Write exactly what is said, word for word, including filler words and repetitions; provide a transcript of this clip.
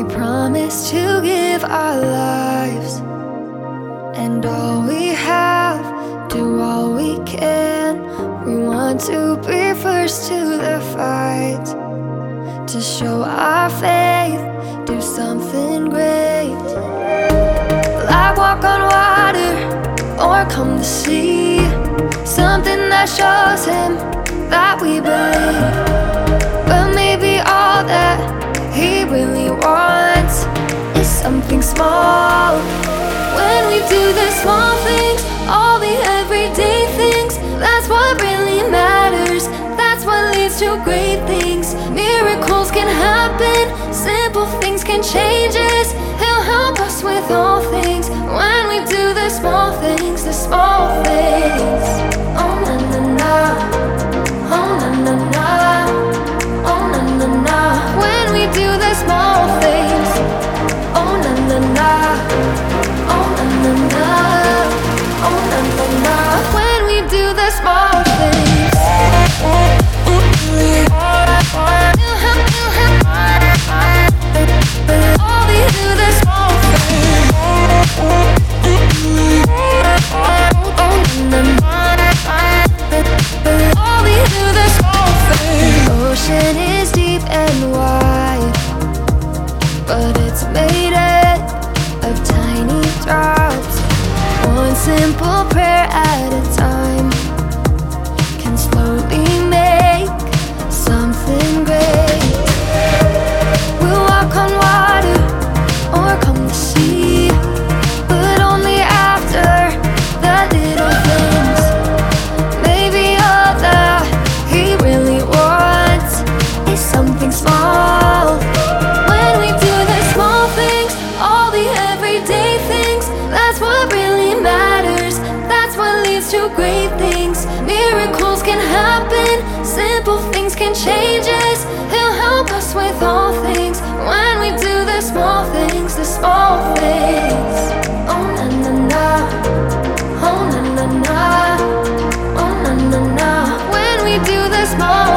We promise to give our lives and all we have, do all we can. We want to be first to the fight, to show our faith, do something great. Like walk on water or come to see, something that shows him that we believe. But maybe all that he really wants is something small. When we do the small things, all the everyday things, that's what really matters. That's what leads to great things. Miracles can happen, simple things can change us. He'll help us with all things. When we do the small things, the small things. Oh na na na, oh na na na, oh na na na. When we do the small things, oh na na na, oh na na na, oh na na na. When we do the small things, all we do the small things. All we do the small things. Ocean is deep and wide, but it's made up of tiny drops. One simple prayer at a time can slowly make something great. We'll walk on water or come to sea, but only after the little things. Maybe all that he really wants is something small. When we do the small things, all the everyday things, that's what really matters. That's what leads to great things. Miracles can happen, simple things can change us. He'll help us with all things. When we do the small things, the small things. Oh na na na, oh na na na, oh na na na. When we do the small